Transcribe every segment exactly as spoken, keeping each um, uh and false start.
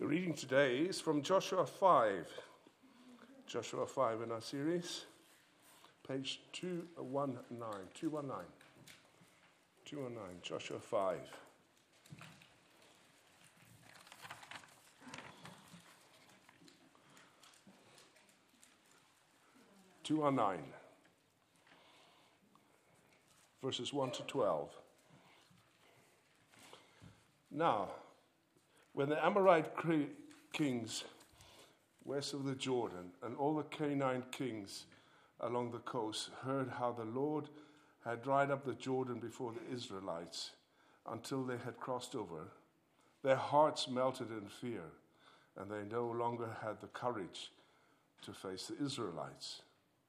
reading today is from Joshua five. Joshua five in our series, page two one nine. two one nine. two one nine, Joshua five. two one nine. Verses one to twelve. Now, when the Amorite kings west of the Jordan and all the Canaanite kings along the coast heard how the Lord had dried up the Jordan before the Israelites until they had crossed over, their hearts melted in fear, and they no longer had the courage to face the Israelites.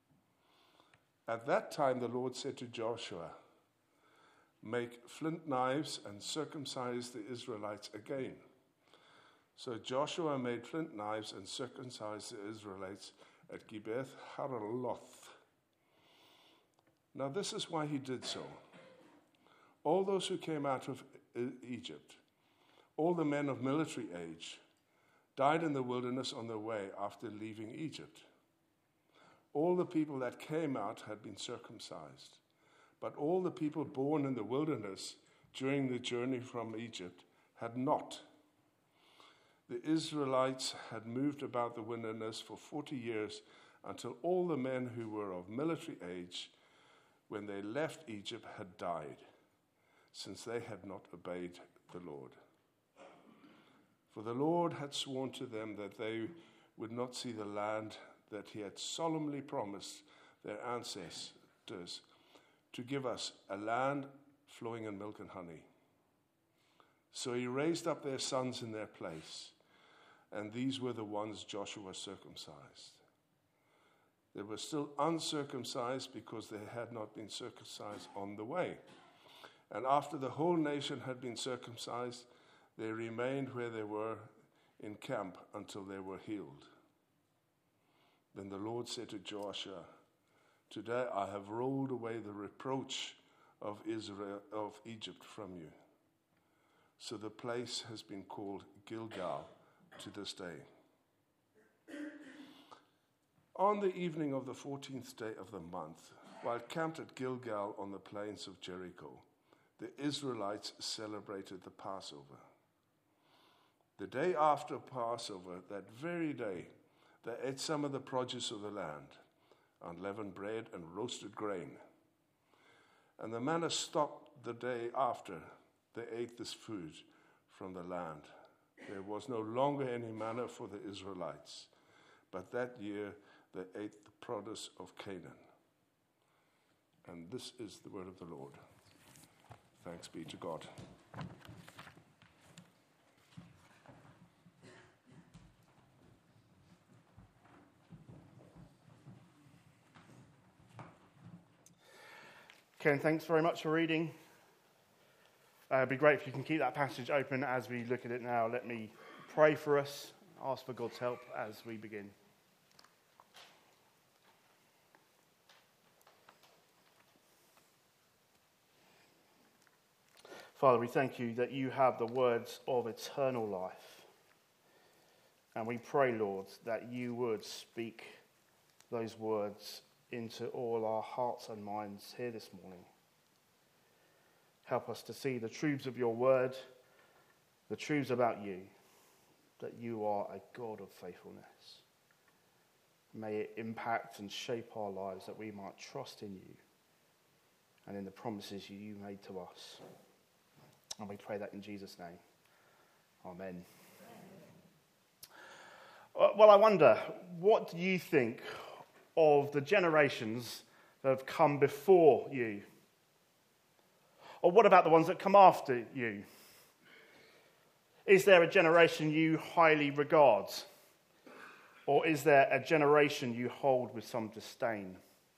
At that time the Lord said to Joshua, "Make flint knives and circumcise the Israelites again." So Joshua made flint knives and circumcised the Israelites at Gibeath Haraloth. Now this is why he did so. All those who came out of Egypt, all the men of military age, died in the wilderness on their way after leaving Egypt. All the people that came out had been circumcised, but all the people born in the wilderness during the journey from Egypt had not. The Israelites had moved about the wilderness for forty years until all the men who were of military age when they left Egypt had died, since they had not obeyed the Lord. For the Lord had sworn to them that they would not see the land that he had solemnly promised their ancestors to give us, a land flowing in milk and honey. So he raised up their sons in their place, and these were the ones Joshua circumcised. They were still uncircumcised because they had not been circumcised on the way. And after the whole nation had been circumcised, they remained where they were in camp until they were healed. Then the Lord said to Joshua, "Today I have rolled away the reproach of Israel of Egypt from you." So the place has been called Gilgal to this day. On the evening of the fourteenth day of the month, while camped at Gilgal on the plains of Jericho, the Israelites celebrated the Passover. The day after Passover, that very day, they ate some of the produce of the land, unleavened bread and roasted grain. And the manna stopped the day after they ate this food from the land. There was no longer any manna for the Israelites, but that year they ate the produce of Canaan. And this is the word of the Lord. Thanks be to God. Ken, thanks very much for reading. Uh, it'd be great if you can keep that passage open as we look at it now. Let me pray for us, ask for God's help as we begin. Father, we thank you that you have the words of eternal life. And we pray, Lord, that you would speak those words into all our hearts and minds here this morning. Help us to see the truths of your word, the truths about you, that you are a God of faithfulness. May it impact and shape our lives that we might trust in you and in the promises you made to us. And we pray that in Jesus' name. Amen. Amen. Well, I wonder, what do you think of the generations that have come before you? Or what about the ones that come after you? Is there a generation you highly regard? Or is there a generation you hold with some disdain?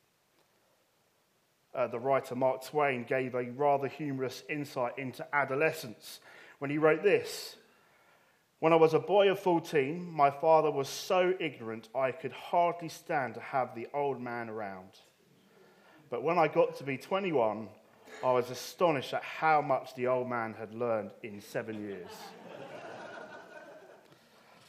Uh, the writer Mark Twain gave a rather humorous insight into adolescence when he wrote this: "When I was a boy of fourteen, my father was so ignorant I could hardly stand to have the old man around. But when I got to be twenty-one, I was astonished at how much the old man had learned in seven years.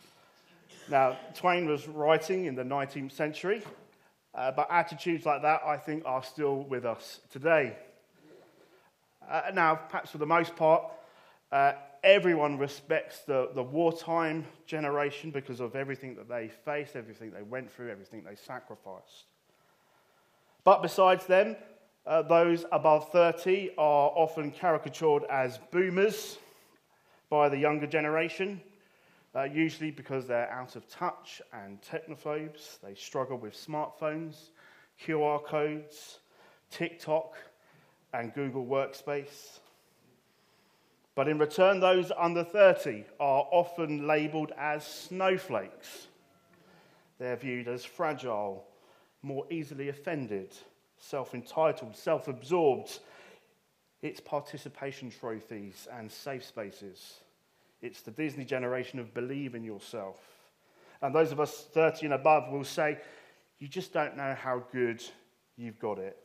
Now, Twain was writing in the nineteenth century, uh, but attitudes like that, I think, are still with us today. Uh, now, perhaps for the most part, uh, everyone respects the, the wartime generation because of everything that they faced, everything they went through, everything they sacrificed. But besides them, uh, those above thirty are often caricatured as boomers by the younger generation, uh, usually because they're out of touch and technophobes. They struggle with smartphones, Q R codes, TikTok, and Google Workspace. But in return, those under thirty are often labelled as snowflakes. They're viewed as fragile, more easily offended, self-entitled, self-absorbed. It's participation trophies and safe spaces. It's the Disney generation of believe in yourself. And those of us thirty and above will say, you just don't know how good you've got it.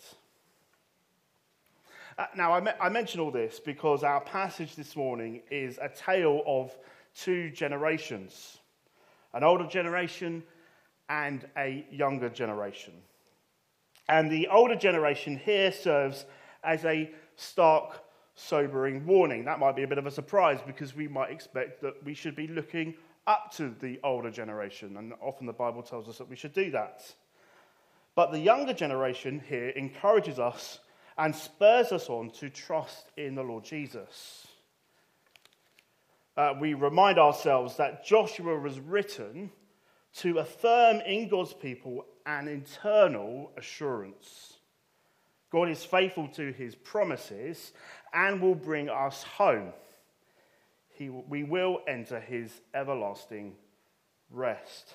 Uh, now, I, me- I mention all this because our passage this morning is a tale of two generations, an older generation and a younger generation. And the older generation here serves as a stark, sobering warning. That might be a bit of a surprise because we might expect that we should be looking up to the older generation, and often the Bible tells us that we should do that. But the younger generation here encourages us and spurs us on to trust in the Lord Jesus. Uh, we remind ourselves that Joshua was written to affirm in God's people an internal assurance. God is faithful to his promises and will bring us home. He, we will enter his everlasting rest.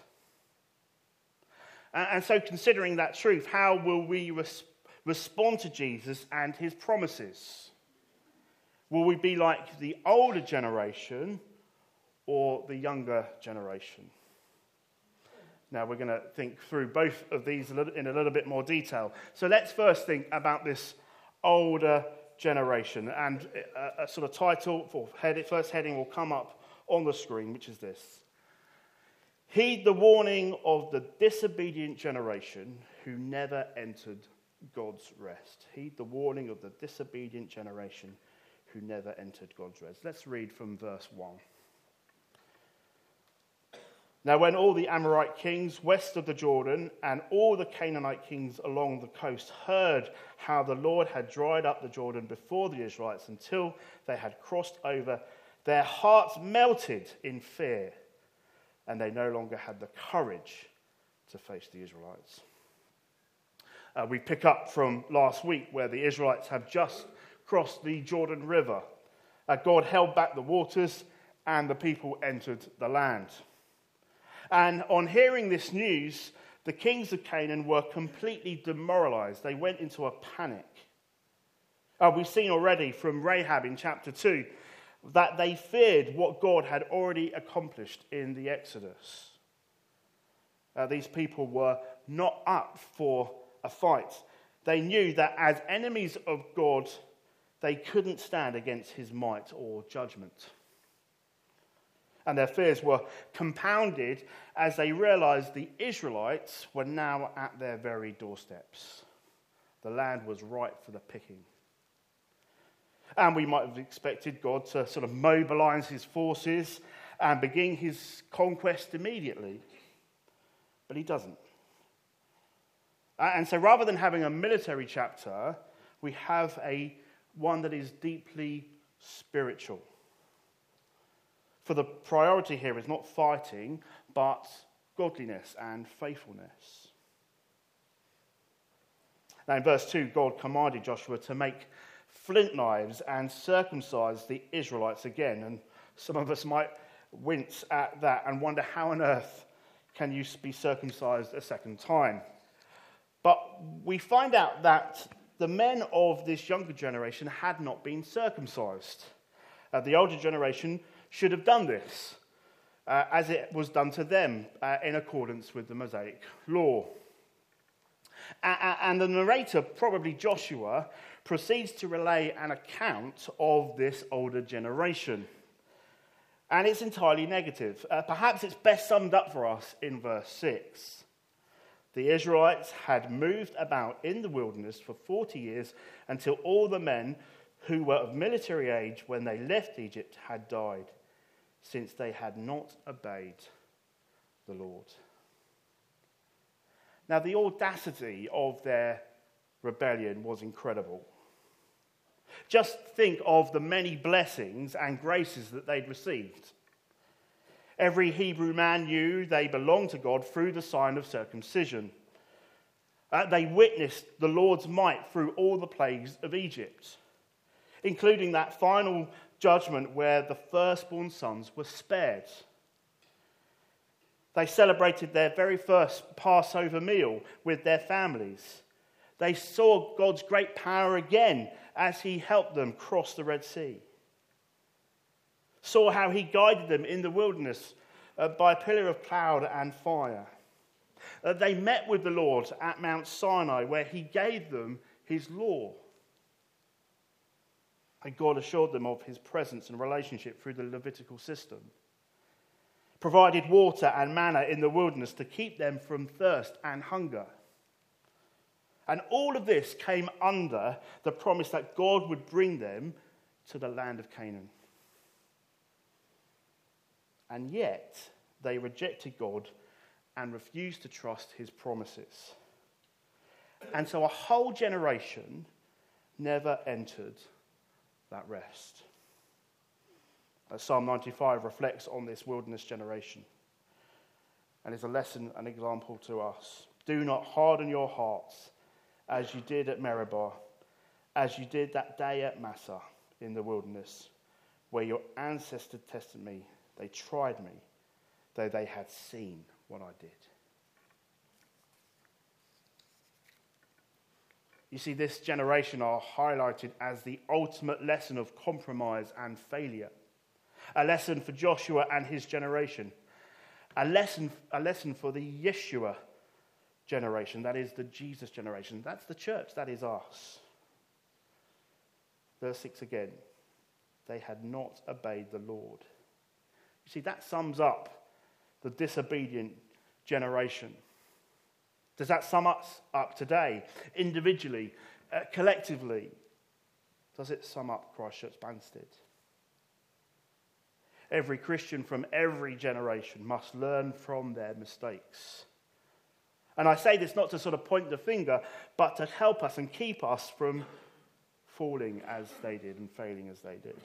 And, and so, considering that truth, how will we respond? Respond to Jesus and his promises? Will we be like the older generation or the younger generation? Now we're going to think through both of these in a little bit more detail. So let's first think about this older generation. And a, a sort of title for head, first heading will come up on the screen, which is this: Heed the warning of the disobedient generation who never entered God's rest. Heed the warning of the disobedient generation who never entered God's rest. Let's read from verse one. Now, when all the Amorite kings west of the Jordan and all the Canaanite kings along the coast heard how the Lord had dried up the Jordan before the Israelites until they had crossed over, their hearts melted in fear, and they no longer had the courage to face the Israelites. Uh, we pick up from last week where the Israelites have just crossed the Jordan River. Uh, God held back the waters and the people entered the land. And on hearing this news, the kings of Canaan were completely demoralized. They went into a panic. Uh, we've seen already from Rahab in chapter two that they feared what God had already accomplished in the Exodus. Uh, these people were not up for a fight. They knew that as enemies of God, they couldn't stand against his might or judgment. And their fears were compounded as they realized the Israelites were now at their very doorsteps. The land was ripe for the picking. And we might have expected God to sort of mobilize his forces and begin his conquest immediately. But he doesn't. And so rather than having a military chapter, we have a one that is deeply spiritual. For the priority here is not fighting, but godliness and faithfulness. Now in verse two, God commanded Joshua to make flint knives and circumcise the Israelites again. And some of us might wince at that and wonder how on earth can you be circumcised a second time? But we find out that the men of this younger generation had not been circumcised. Uh, the older generation should have done this, uh, as it was done to them uh, in accordance with the Mosaic law. Uh, and the narrator, probably Joshua, proceeds to relay an account of this older generation. And it's entirely negative. Uh, perhaps it's best summed up for us in verse six. The Israelites had moved about in the wilderness for forty years until all the men who were of military age when they left Egypt had died, since they had not obeyed the Lord. Now, the audacity of their rebellion was incredible. Just think of the many blessings and graces that they'd received. Every Hebrew man knew they belonged to God through the sign of circumcision. Uh, they witnessed the Lord's might through all the plagues of Egypt, including that final judgment where the firstborn sons were spared. They celebrated their very first Passover meal with their families. They saw God's great power again as he helped them cross the Red Sea. Saw how he guided them in the wilderness uh, by a pillar of cloud and fire. Uh, they met with the Lord at Mount Sinai, where he gave them his law. And God assured them of his presence and relationship through the Levitical system. Provided water and manna in the wilderness to keep them from thirst and hunger. And all of this came under the promise that God would bring them to the land of Canaan. And yet, they rejected God and refused to trust his promises. And so a whole generation never entered that rest. Psalm ninety-five reflects on this wilderness generation and is a lesson and example to us. Do not harden your hearts as you did at Meribah, as you did that day at Massah in the wilderness, where your ancestors tested me. They tried me, though they had seen what I did. You see, this generation are highlighted as the ultimate lesson of compromise and failure. A lesson for Joshua and his generation. A lesson, a lesson for the Yeshua generation, that is the Jesus generation. That's the church, that is us. Verse six again. They had not obeyed the Lord. You see, that sums up the disobedient generation. Does that sum us up today, individually, uh, collectively? Does it sum up Christchurch Banstead? Every Christian from every generation must learn from their mistakes. And I say this not to sort of point the finger, but to help us and keep us from falling as they did and failing as they did.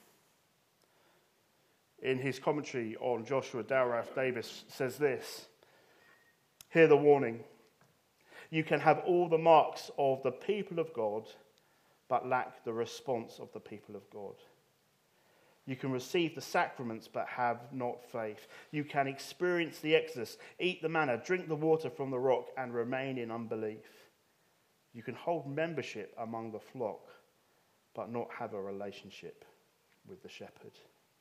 In his commentary on Joshua, Dale Ralph Davis says this: hear the warning. You can have all the marks of the people of God, but lack the response of the people of God. You can receive the sacraments, but have not faith. You can experience the Exodus, eat the manna, drink the water from the rock, and remain in unbelief. You can hold membership among the flock, but not have a relationship with the shepherd.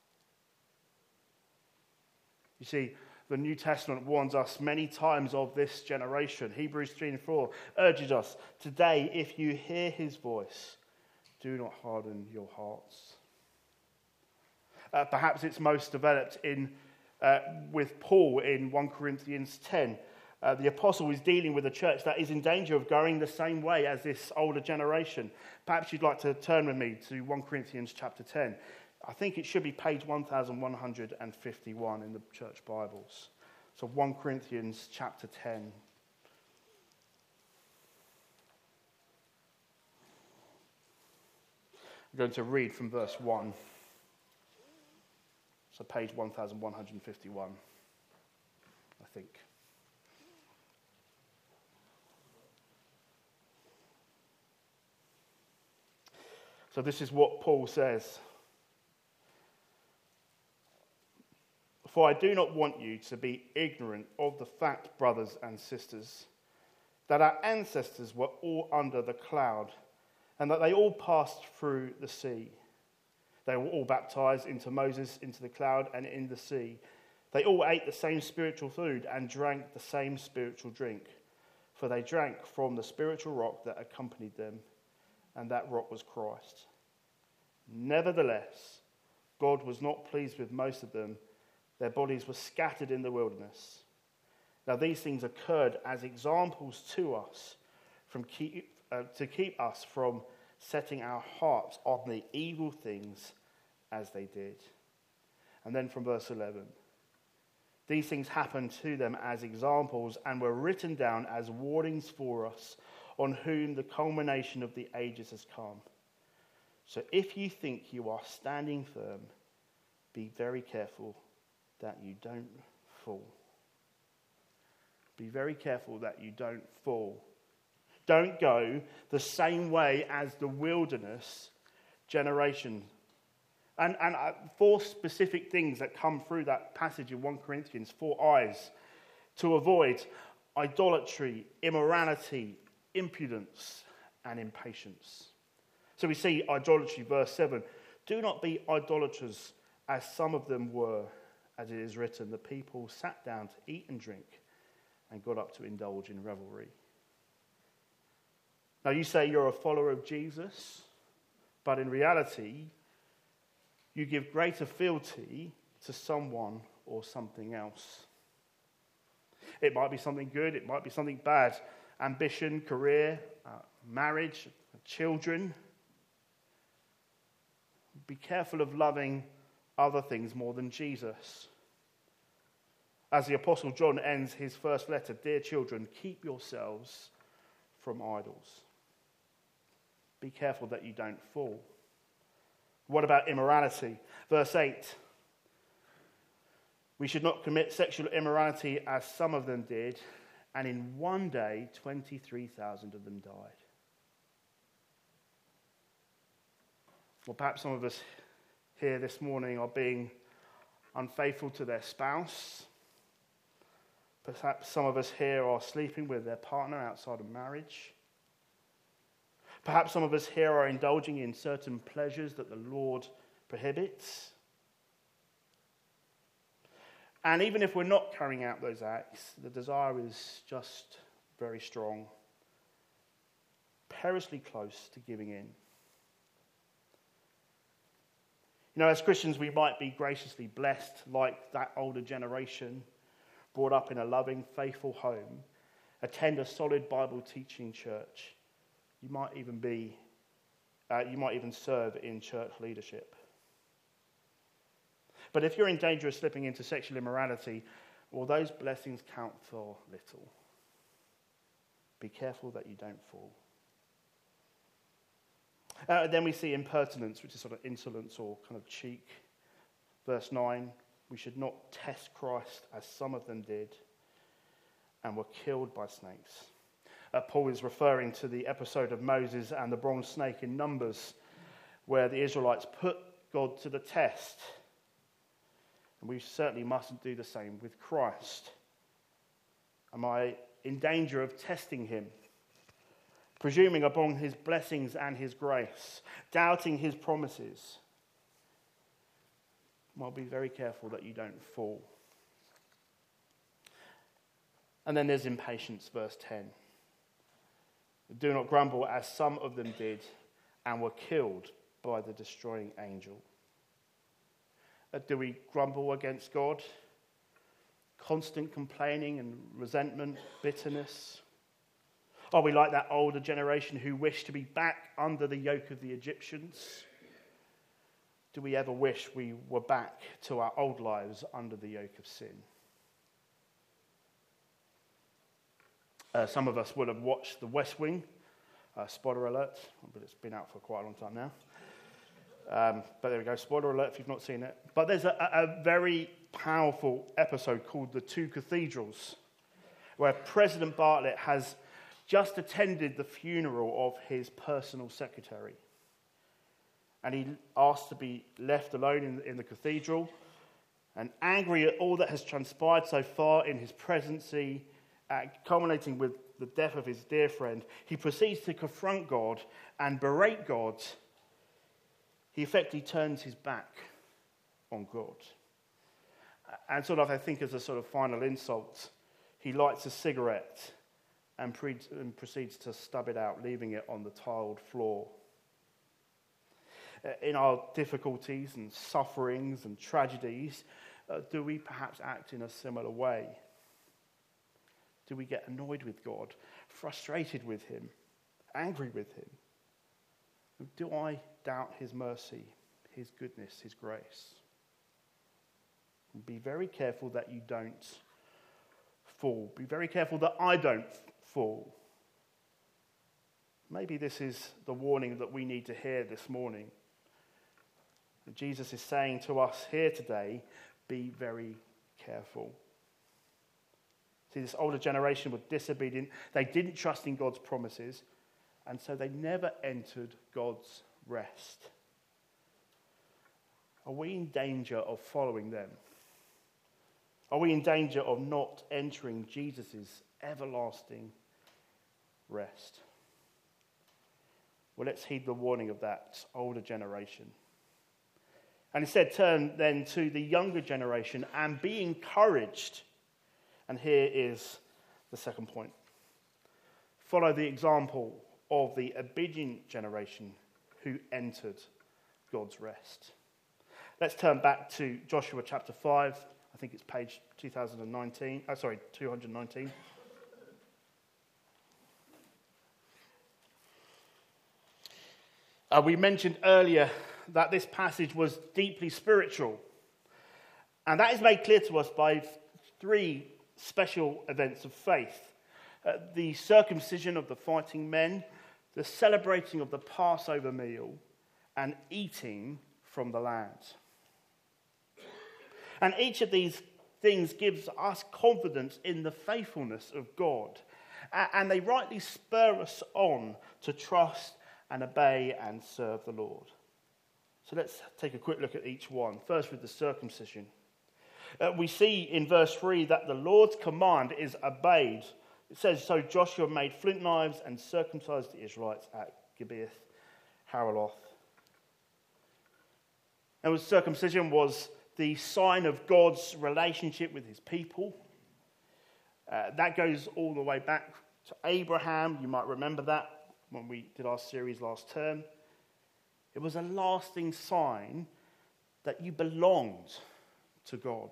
You see, the New Testament warns us many times of this generation. Hebrews three and four urges us, today, if you hear his voice, do not harden your hearts. Uh, perhaps it's most developed in uh, with Paul in First Corinthians ten. Uh, the apostle is dealing with a church that is in danger of going the same way as this older generation. Perhaps you'd like to turn with me to First Corinthians chapter ten. I think it should be page one thousand one hundred fifty-one in the church Bibles. So First Corinthians chapter ten. I'm going to read from verse one. So page one thousand one hundred fifty-one, I think. So this is what Paul says. For I do not want you to be ignorant of the fact, brothers and sisters, that our ancestors were all under the cloud, and that they all passed through the sea. They were all baptized into Moses, into the cloud, and in the sea. They all ate the same spiritual food and drank the same spiritual drink, for they drank from the spiritual rock that accompanied them, and that rock was Christ. Nevertheless, God was not pleased with most of them. Their bodies were scattered in the wilderness. Now these things occurred as examples to us from keep, uh, to keep us from setting our hearts on the evil things as they did. And then from verse eleven. These things happened to them as examples and were written down as warnings for us, on whom the culmination of the ages has come. So if you think you are standing firm, be very careful that you don't fall. Be very careful that you don't fall. Don't go the same way as the wilderness generation. And, and uh, four specific things that come through that passage in First Corinthians, four I's, to avoid: idolatry, immorality, impudence, and impatience. So we see idolatry, verse seven. Do not be idolaters, as some of them were, as it is written, the people sat down to eat and drink and got up to indulge in revelry. Now you say you're a follower of Jesus, but in reality, you give greater fealty to someone or something else. It might be something good, it might be something bad. Ambition, career, uh, marriage, children. Be careful of loving other things more than Jesus. As the Apostle John ends his first letter, dear children, keep yourselves from idols. Be careful that you don't fall. What about immorality? Verse eight. We should not commit sexual immorality as some of them did, and in one day twenty-three thousand of them died. Well, perhaps some of us here this morning are being unfaithful to their spouse. Perhaps some of us here are sleeping with their partner outside of marriage. Perhaps some of us here are indulging in certain pleasures that the Lord prohibits. And even if we're not carrying out those acts, the desire is just very strong, perilously close to giving in. You know, as Christians, we might be graciously blessed like that older generation, brought up in a loving, faithful home, attend a solid Bible teaching church. You might even be, uh, you might even serve in church leadership. But if you're in danger of slipping into sexual immorality, well, those blessings count for little. Be careful that you don't fall. Uh, then we see impertinence, which is sort of insolence or kind of cheek. Verse nine, we should not test Christ as some of them did and were killed by snakes. Uh, Paul is referring to the episode of Moses and the bronze snake in Numbers, where the Israelites put God to the test. And we certainly mustn't do the same with Christ. Am I in danger of testing him? Presuming upon his blessings and his grace, doubting his promises? Well, be very careful that you don't fall. And then there's impatience, verse ten. Do not grumble as some of them did and were killed by the destroying angel. Uh, do we grumble against God? Constant complaining and resentment, bitterness? Are we like that older generation who wish to be back under the yoke of the Egyptians? Do we ever wish we were back to our old lives under the yoke of sin? Uh, some of us would have watched The West Wing. Uh, spoiler alert, but it's been out for quite a long time now. Um, but there we go, spoiler alert if you've not seen it. But there's a, a very powerful episode called The Two Cathedrals, where President Bartlett has just attended the funeral of his personal secretary. And he asked to be left alone in, in the cathedral. And angry at all that has transpired so far in his presidency, uh, culminating with the death of his dear friend, he proceeds to confront God and berate God. He effectively turns his back on God. And sort of, I think, as a sort of final insult, he lights a cigarette and, pre- and proceeds to stub it out, leaving it on the tiled floor. uh, in our difficulties and sufferings and tragedies, uh, do we perhaps act in a similar way? Do we get annoyed with God, frustrated with him, angry with him? Do I doubt his mercy, his goodness, his grace? Be very careful that you don't fall. Be very careful that I don't fall. Maybe this is the warning that we need to hear this morning. Jesus is saying to us here today, be very careful. See, this older generation were disobedient. They didn't trust in God's promises, and so they never entered God's rest. Are we in danger of following them? Are we in danger of not entering Jesus' everlasting rest? Well, let's heed the warning of that older generation. And instead turn then to the younger generation and be encouraged. And here is the second point. Follow the example of the obedient generation who entered God's rest. Let's turn back to Joshua chapter five. I think it's page two thousand nineteen. Oh, sorry, two hundred nineteen. Uh, we mentioned earlier that this passage was deeply spiritual. And that is made clear to us by three special events of faith. Uh, the circumcision of the fighting men, the celebrating of the Passover meal, and eating from the land. And each of these things gives us confidence in the faithfulness of God. And they rightly spur us on to trust and obey and serve the Lord. So let's take a quick look at each one. First with the circumcision. Uh, we see in verse three that the Lord's command is obeyed. It says, so Joshua made flint knives and circumcised the Israelites at Gibeath Haaraloth. And circumcision was the sign of God's relationship with his people. Uh, that goes all the way back to Abraham. You might remember that when we did our series last term. It was a lasting sign that you belonged to God.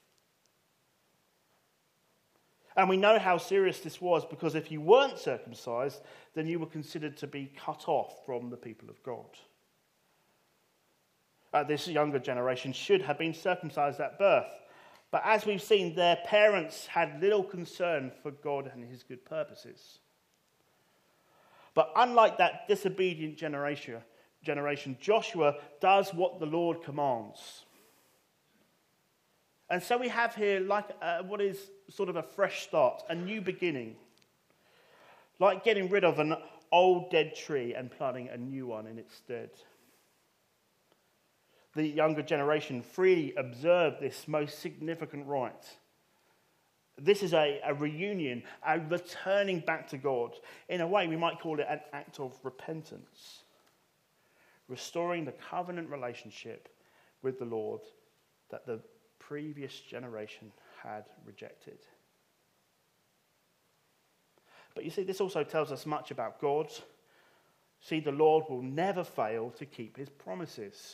And we know how serious this was because if you weren't circumcised, then you were considered to be cut off from the people of God. Uh, this younger generation should have been circumcised at birth. But as we've seen, their parents had little concern for God and his good purposes. But unlike that disobedient generation, generation, Joshua does what the Lord commands. And so we have here like uh, what is sort of a fresh start, a new beginning. Like getting rid of an old dead tree and planting a new one in its stead. The younger generation freely observed this most significant rite. This is a, a reunion, a returning back to God. In a way, we might call it an act of repentance. Restoring the covenant relationship with the Lord that the previous generation had rejected. But you see, this also tells us much about God. See, the Lord will never fail to keep his promises.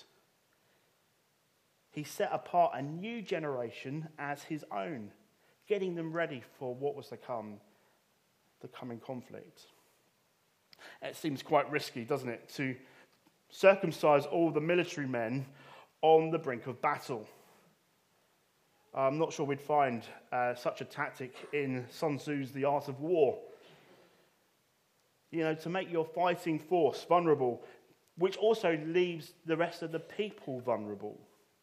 He set apart a new generation as his own, getting them ready for what was to come, the coming conflict. It seems quite risky, doesn't it, to circumcise all the military men on the brink of battle. I'm not sure we'd find uh, such a tactic in Sun Tzu's The Art of War. You know, to make your fighting force vulnerable, which also leaves the rest of the people vulnerable.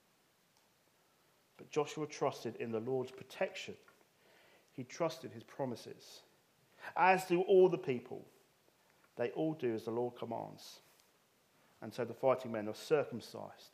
But Joshua trusted in the Lord's protection. He trusted his promises. As do all the people. They all do as the Lord commands. And so the fighting men are circumcised.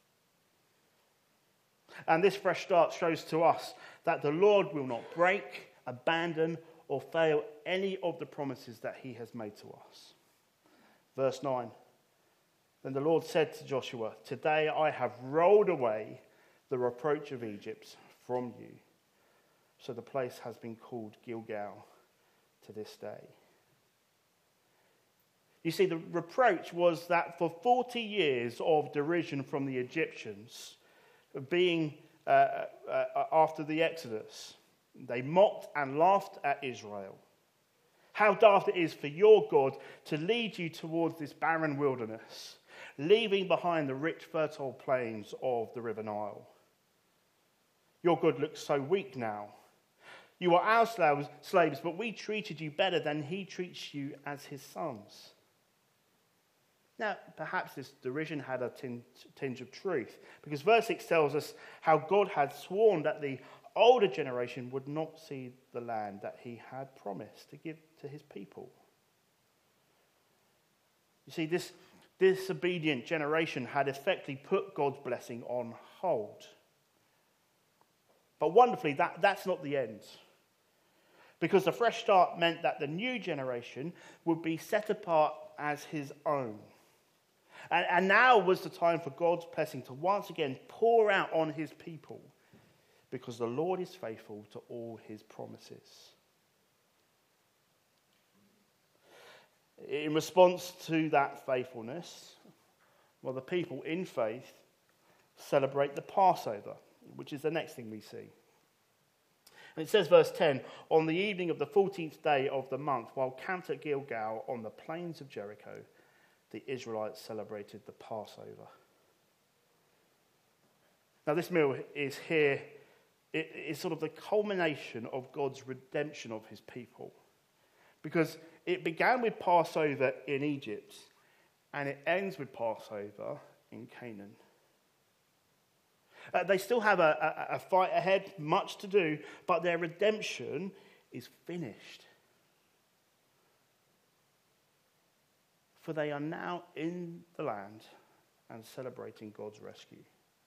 And this fresh start shows to us that the Lord will not break, abandon, or fail any of the promises that he has made to us. Verse nine. Then the Lord said to Joshua, today I have rolled away the reproach of Egypt from you. So the place has been called Gilgal to this day. You see, the reproach was that for forty years of derision from the Egyptians, being uh, uh, after the Exodus, they mocked and laughed at Israel. How daft it is for your God to lead you towards this barren wilderness, leaving behind the rich, fertile plains of the River Nile. Your God looks so weak now. You are our slaves, slaves, but we treated you better than he treats you as his sons. Now, perhaps this derision had a tinge, tinge of truth, because verse six tells us how God had sworn that the older generation would not see the land that he had promised to give to his people. You see, this disobedient generation had effectively put God's blessing on hold. But wonderfully, that, that's not the end. Because the fresh start meant that the new generation would be set apart as his own. And, and now was the time for God's blessing to once again pour out on his people, because the Lord is faithful to all his promises. In response to that faithfulness, well, the people in faith celebrate the Passover, which is the next thing we see. And it says, verse ten, on the evening of the fourteenth day of the month, while camped at Gilgal on the plains of Jericho, the Israelites celebrated the Passover. Now, this meal is here, it is sort of the culmination of God's redemption of his people. Because it began with Passover in Egypt, and it ends with Passover in Canaan. Uh, they still have a, a, a fight ahead, much to do, but their redemption is finished. For they are now in the land and celebrating God's rescue.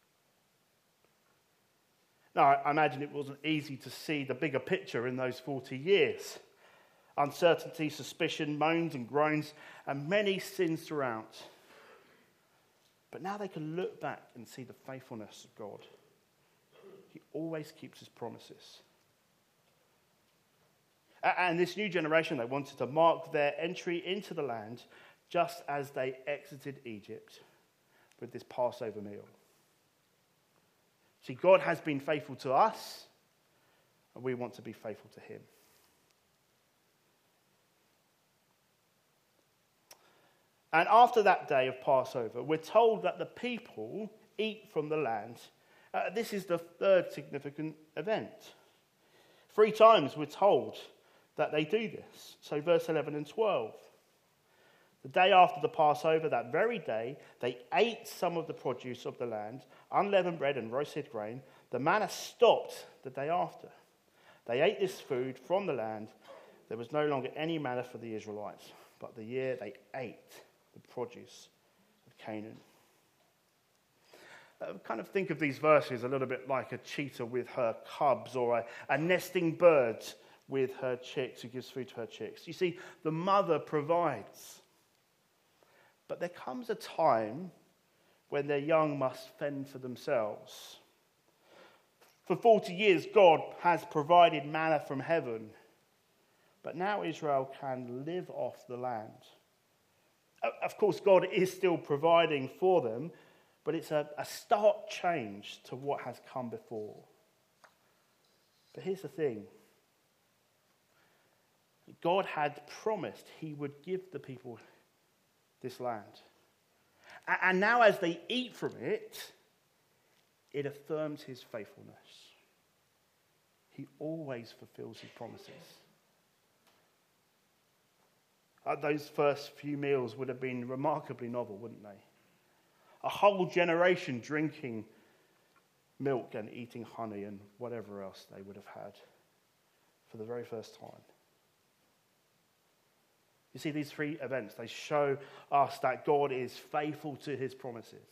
Now, I imagine it wasn't easy to see the bigger picture in those forty years. Uncertainty, suspicion, moans and groans, and many sins throughout. But now they can look back and see the faithfulness of God. He always keeps his promises. And this new generation, they wanted to mark their entry into the land just as they exited Egypt with this Passover meal. See, God has been faithful to us, and we want to be faithful to him. And after that day of Passover, we're told that the people eat from the land. Uh, this is the third significant event. Three times we're told that they do this. So verse eleven and twelve. The day after the Passover, that very day, they ate some of the produce of the land, unleavened bread and roasted grain. The manna stopped the day after. They ate this food from the land. There was no longer any manna for the Israelites, but the year they ate the produce of Canaan. I kind of think of these verses a little bit like a cheetah with her cubs, or a, a nesting bird with her chicks, who gives food to her chicks. You see, the mother provides. But there comes a time when their young must fend for themselves. For forty years, God has provided manna from heaven. But now Israel can live off the land. Of course, God is still providing for them, but it's a, a stark change to what has come before. But here's the thing. God had promised he would give the people this land. And now as they eat from it, it affirms his faithfulness. He always fulfills his promises. Uh, those first few meals would have been remarkably novel, wouldn't they? A whole generation drinking milk and eating honey and whatever else they would have had for the very first time. You see, these three events, they show us that God is faithful to his promises.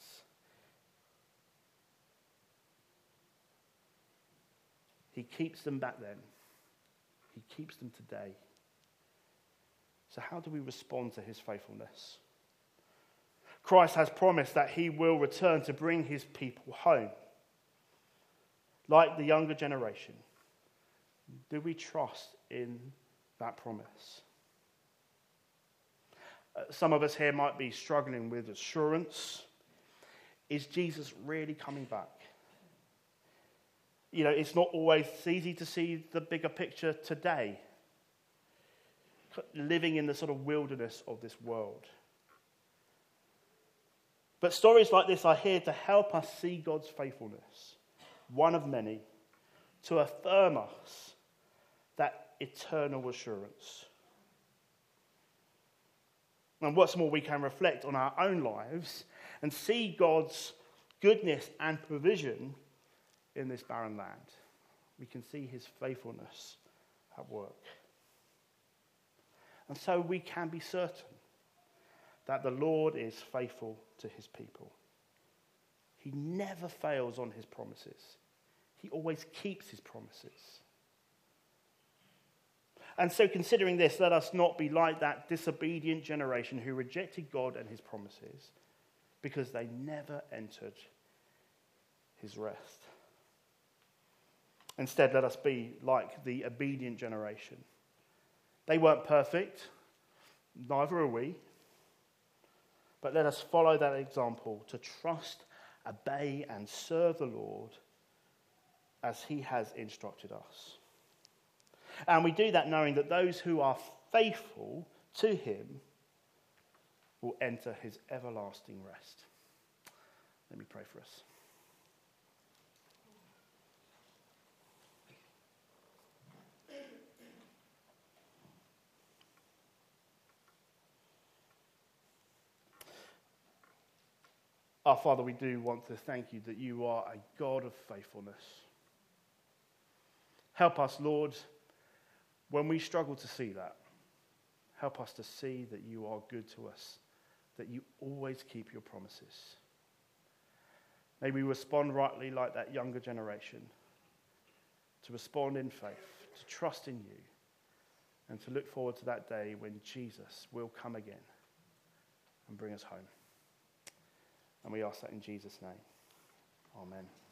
He keeps them back then. He keeps them today. So how do we respond to his faithfulness? Christ has promised that he will return to bring his people home. Like the younger generation, do we trust in that promise? Uh, some of us here might be struggling with assurance. Is Jesus really coming back? You know, it's not always easy to see the bigger picture today, living in the sort of wilderness of this world. But stories like this are here to help us see God's faithfulness, one of many, to affirm us that eternal assurance. And what's more, we can reflect on our own lives and see God's goodness and provision in this barren land. We can see his faithfulness at work. And so we can be certain that the Lord is faithful to his people. He never fails on his promises. He always keeps his promises. And so considering this, let us not be like that disobedient generation who rejected God and his promises because they never entered his rest. Instead, let us be like the obedient generation. They weren't perfect, neither are we. But let us follow that example to trust, obey, and serve the Lord as he has instructed us. And we do that knowing that those who are faithful to him will enter his everlasting rest. Let me pray for us. Our Father, we do want to thank you that you are a God of faithfulness. Help us, Lord, when we struggle to see that. Help us to see that you are good to us, that you always keep your promises. May we respond rightly like that younger generation, to respond in faith, to trust in you, and to look forward to that day when Jesus will come again and bring us home. And we ask that in Jesus' name. Amen.